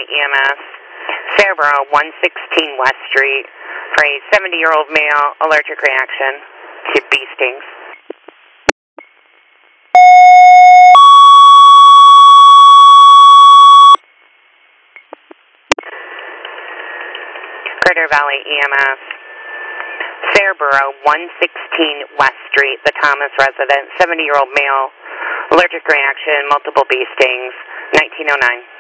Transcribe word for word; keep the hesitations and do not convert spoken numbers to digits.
E M S, Fairborough, one sixteen West Street, for a seventy-year-old male allergic reaction to bee stings. Crater Valley E M S, Fairborough, one sixteen West Street, the Thomas resident, seventy-year-old male, allergic reaction, multiple bee stings, nineteen oh nine.